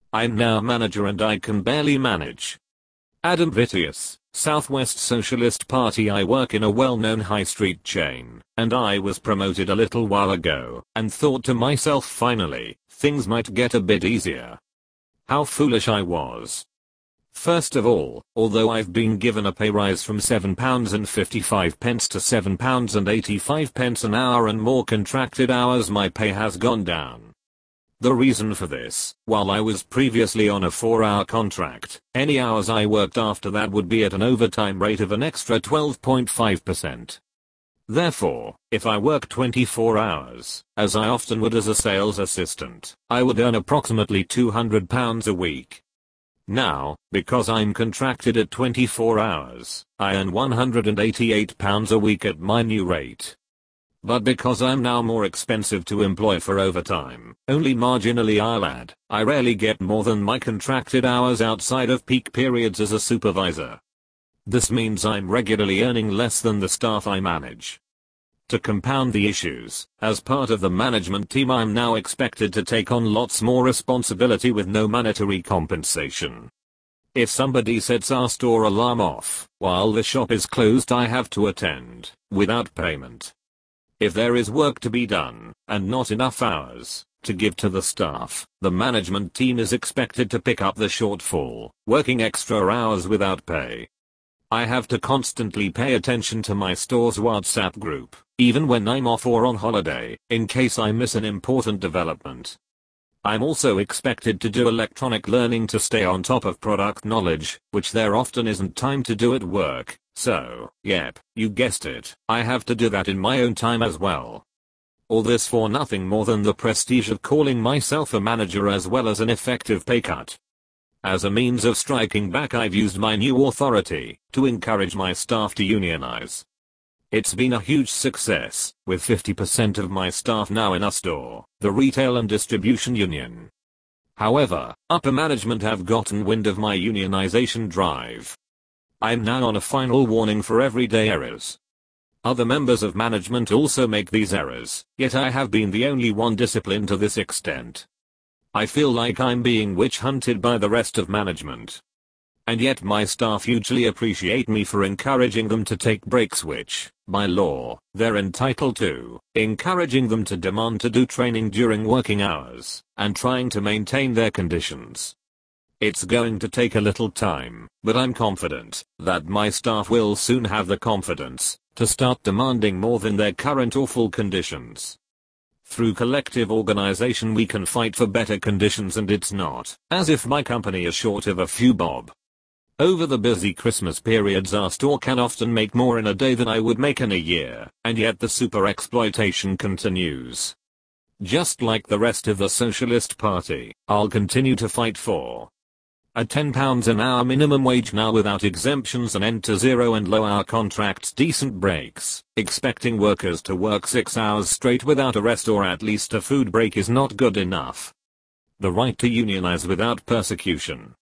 I'm now manager and I can barely manage. Adam Vitius, Southwest Socialist Party. I work in a well-known high street chain, and I was promoted a little while ago, and thought to myself, finally, things might get a bit easier. How foolish I was. First of all, although I've been given a pay rise from £7.55 to £7.85 an hour and more contracted hours, my pay has gone down. The reason for this, while I was previously on a 4-hour contract, any hours I worked after that would be at an overtime rate of an extra 12.5%. Therefore, if I work 24 hours, as I often would as a sales assistant, I would earn approximately £200 a week. Now, because I'm contracted at 24 hours, I earn £188 a week at my new rate. But because I'm now more expensive to employ for overtime, only marginally I'll add, I rarely get more than my contracted hours outside of peak periods as a supervisor. This means I'm regularly earning less than the staff I manage. To compound the issues, as part of the management team I'm now expected to take on lots more responsibility with no monetary compensation. If somebody sets our store alarm off while the shop is closed, I have to attend, without payment. If there is work to be done, and not enough hours to give to the staff, the management team is expected to pick up the shortfall, working extra hours without pay. I have to constantly pay attention to my store's WhatsApp group, even when I'm off or on holiday, in case I miss an important development. I'm also expected to do electronic learning to stay on top of product knowledge, which there often isn't time to do at work. So, yep, you guessed it, I have to do that in my own time as well. All this for nothing more than the prestige of calling myself a manager as well as an effective pay cut. As a means of striking back, I've used my new authority to encourage my staff to unionize. It's been a huge success, with 50% of my staff now in our store, the retail and distribution union. However, upper management have gotten wind of my unionization drive. I'm now on a final warning for everyday errors. Other members of management also make these errors, yet I have been the only one disciplined to this extent. I feel like I'm being witch hunted by the rest of management. And yet my staff hugely appreciate me for encouraging them to take breaks, which, by law, they're entitled to, encouraging them to demand to do training during working hours, and trying to maintain their conditions. It's going to take a little time, but I'm confident that my staff will soon have the confidence to start demanding more than their current awful conditions. Through collective organization we can fight for better conditions, and it's not as if my company is short of a few bob. Over the busy Christmas periods our store can often make more in a day than I would make in a year, and yet the super exploitation continues. Just like the rest of the Socialist Party, I'll continue to fight for a £10 an hour minimum wage now without exemptions, an end to 0 and low hour contracts, decent breaks. Expecting workers to work 6 hours straight without a rest or at least a food break is not good enough. The right to unionize without persecution.